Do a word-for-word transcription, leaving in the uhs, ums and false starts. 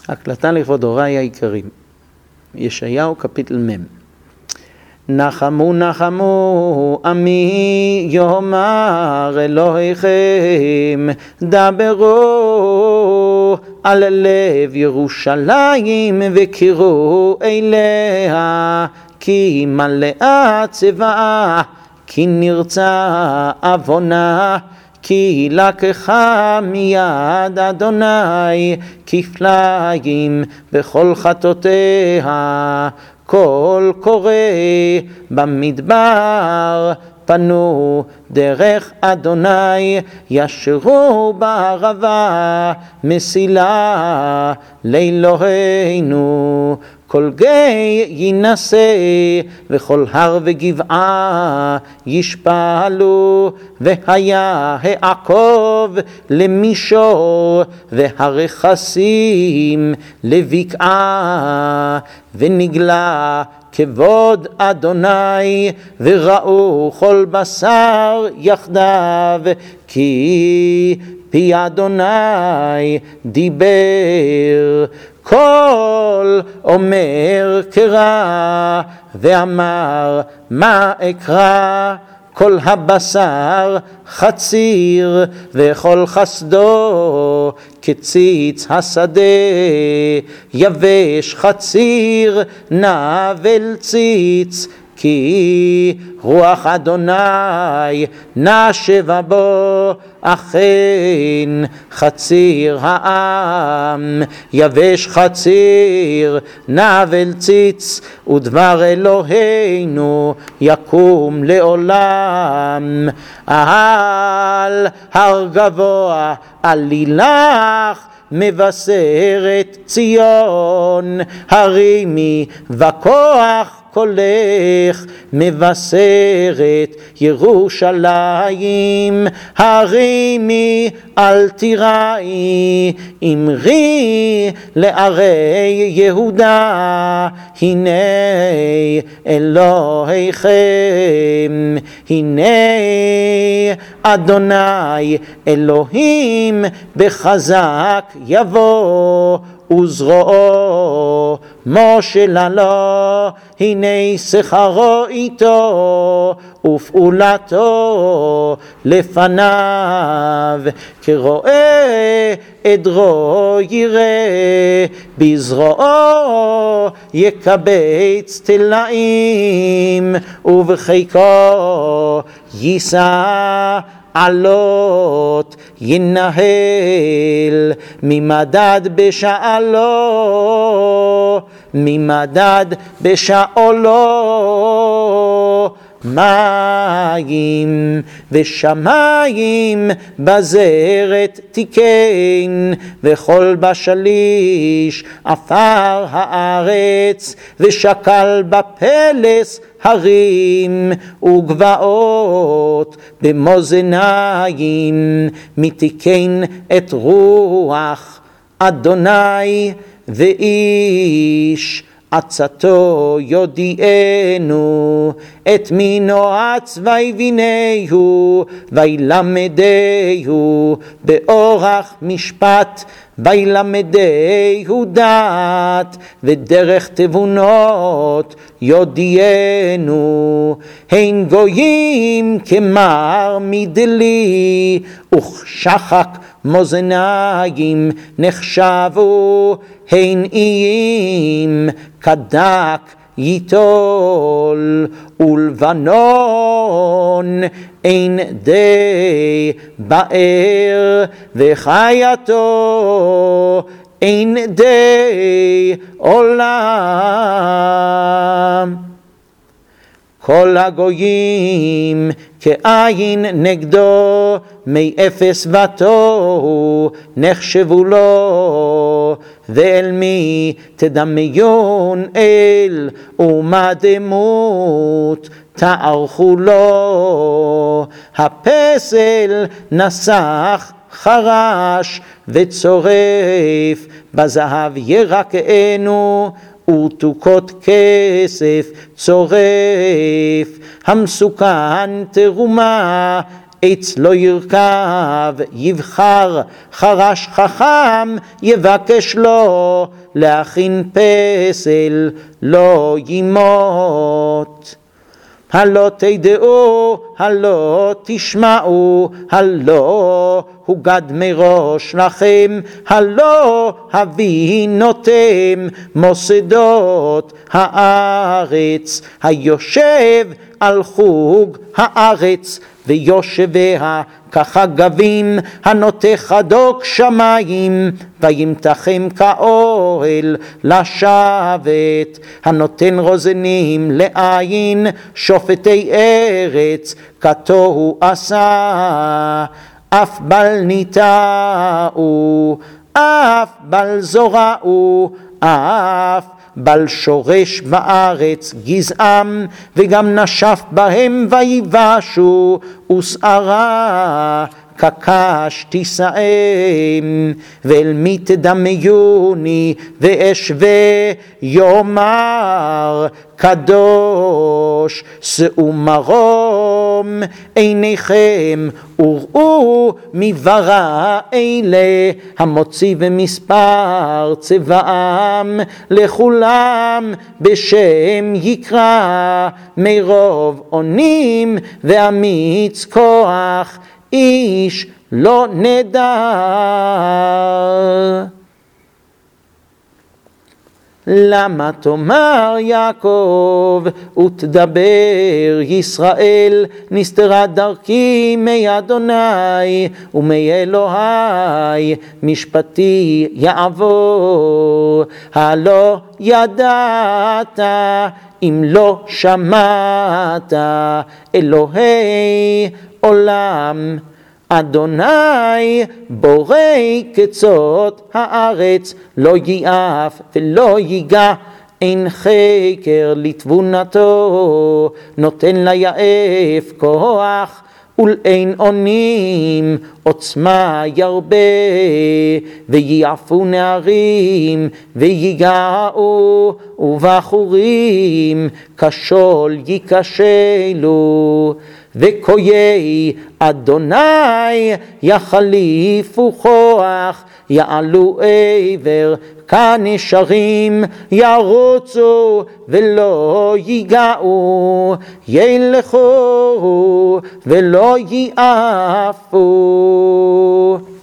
הקלטה לכבוד הוריי היקרים, ישעיהו קפיטל מ'. נחמו נחמו עמי יאמר אלוהיכם, דברו על לב ירושלים וקראו אליה, כי מלאה צבאה, כי נרצה עוונה, כי לקחה מיד אדוני כפליים בכל חטאותיה. קול קורא במדבר, פנו דרך אדוני, ישרו בערבה מסילה לאלוהינו. כל גיא ינסה וכל הר וגבעה ישפלו, והיה העקוב למישור והרכסים לבקעה, ונגלה כבוד אדוני וראו כל בשר יחדיו, כי פי אדוני דיבר. כל אומר קרא ואמר מה אקרא, כל הבשר חציר וכל חסדו כציץ השדה, יבש חציר נבל ציץ, כי רוח אדוני נשבה בו. אכן חציר העם, יבש חציר נבל ציץ, ודבר אלוהינו יקום לעולם. על הר גבוה עלי לך, מבשרת ציון, הרימי וכוח קולך, מבשרת ירושלים. הרימי אל תיראי, אמרי לערי יהודה, הנה אלוהיכם, הנה אדוני אלוהים בחזק יבוא, וזרועו מושלה לו, הנה שכרו איתו ופעולתו לפניו. כרואה עדרו יראה, בזרועו יקבץ תלאים, ובחיקו יישא עלות ינהל. ממדד בשאלו, ממדד בשאולו, מים ושמיים בזרת תיקן, וכל בשליש עפר הארץ, ושקל בפלס הרים וגבעות במאזניים. מתיקן את רוח אדוני, ואיש עצתו יודיענו, את מינו עצבה יבינהו, וילמדהו באורח משפט, וילמדהו דעת, ודרך תבונות יודיענו. הן גויים כמר מדלי, וכשחק מאזניים נחשבו, הן איים כדק ייטול, ולבנון אין די באר, וחייתו אין די עולם. כל הגויים כעין נגדו, מאפס ותוהו נחשבו לו. ואל מי תדמיון אל, ומה דמות תערכו לו. הפסל נסח חרש וצורף, בזהב ירקענו, ותוקות כסף צורף. המסוכן תרומה עץ לא ירכב, יבחר חרש חכם, יבקש לו להכין פסל, לא ימות. הלא תדעו, הלא תשמעו, הלא הוגד מראש לכם, הלא הבינותם מוסדות הארץ, היושב על חוג הארץ ויושביה כחגבים, הנוטה חדוק שמיים וימתחם כאוהל לשבת, הנותן רוזנים לעין שופטי ארץ כתוהו עשה. אף בל ניטעו, אף בל זורעו, אף בל שורש בארץ גזעם, וגם נשף בהם ויבשו, ושערה כקש תישאם. ואל מי תדמיוני ואשווה, יאמר קדוש שאו מרום עיניכם וראו מברא אלה, המוציא במספר צבאם, לכולם בשם יקרא, מרוב אונים ואמיץ כוח איש לא נדע. למה תאמר יעקב ותדבר ישראל, נסתרה דרכי מאדוני ומאלוהי, משפטי יעבור. הלא ידעת אם לא שמעת, אלוהי עולם אדוני בורא קצות הארץ, לא ייאף ולא ייגע, אין חקר לתבונתו, נותן ליעף כוח ולאין אונים עוצמה ירבה. ויעפו נערים ויגעו, ובחורים כשול ייכשלו. וקויי אדוני יחליפו כוח, יעלו עבר כנשרים, ירוצו ולא ייגעו, ילכו ולא ייעפו.